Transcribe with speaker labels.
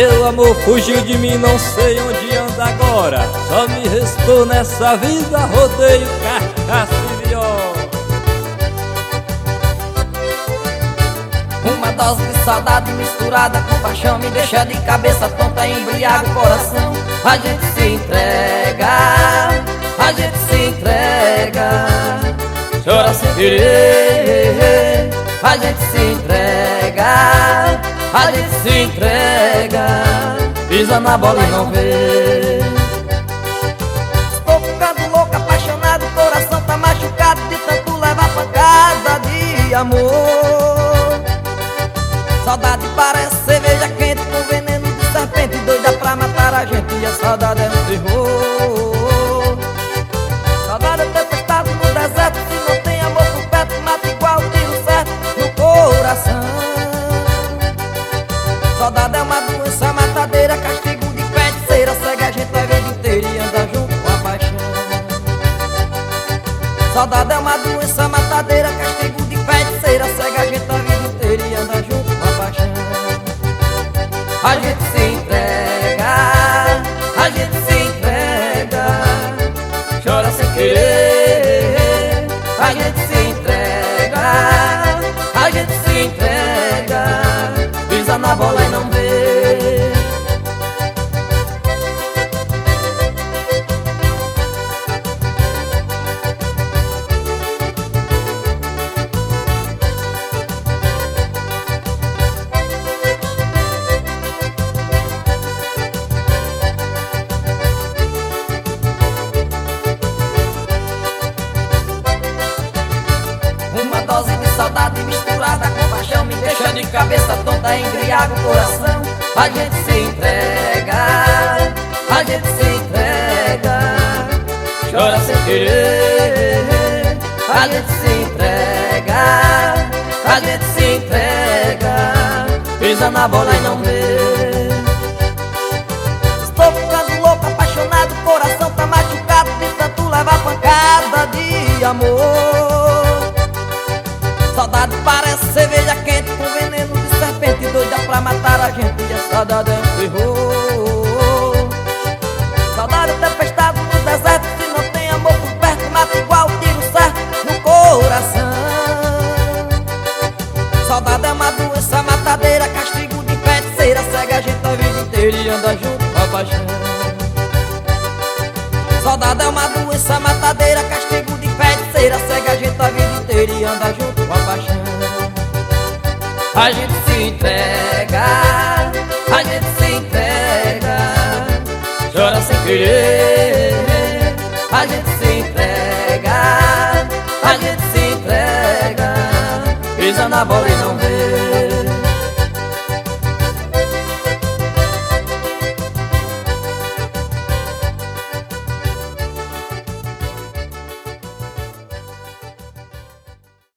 Speaker 1: Meu amor fugiu de mim, não sei onde anda agora. Só me restou nessa vida rodeio, cachaça e viola.
Speaker 2: Uma dose de saudade misturada com paixão me deixa de cabeça tonta, embriaga o coração. A gente se entrega, a gente se entrega, chora sem querer. A gente se entrega, a gente se entrega, pisa na bola e não vê. Estou ficando louco, apaixonado, o coração tá machucado de tanto levar pancada de amor. Saudade parece cerveja quente com veneno de serpente, doida pra matar a gente, e a saudade é um terror. Saudade é tempestade no deserto, se não tem amor por perto, mata igual tiro certo no coração. Saudade é uma doença matadeira, castigo de feiticeira, cega a gente a vida inteira e anda junto com a paixão. Saudade é uma doença matadeira, castigo de feiticeira, cega a gente a vida inteira e anda junto com a paixão. A gente se entrega, a gente se entrega, chora sem querer. A gente se entrega, a gente se entrega, pisa na bola e não vê. Uma dose de saudade misturada com paixão me deixa de cabeça tonta, embriaga o coração. A gente se entrega, a gente se entrega, chora sem querer. A gente se entrega, a gente se entrega, pisa na bola e não vê. Estou ficando louco, apaixonado, o coração tá machucado de tanto levar pancada de amor. Saudade parece cerveja quente com veneno de serpente, doida pra matar a gente, e a saudade é um terror. Saudade é tempestade no deserto, se não tem amor por perto, mata igual tiro certo no coração. Saudade é uma doença matadeira, castigo de feiticeira, cega a gente a vida inteira e anda junto com a paixão. Saudade é uma doença matadeira, castigo de feiticeira, cega a gente a vida inteira e anda junto com a paixão. A gente se entrega, a gente se entrega, chora sem querer. A gente se entrega, a gente se entrega, pisa na bola e não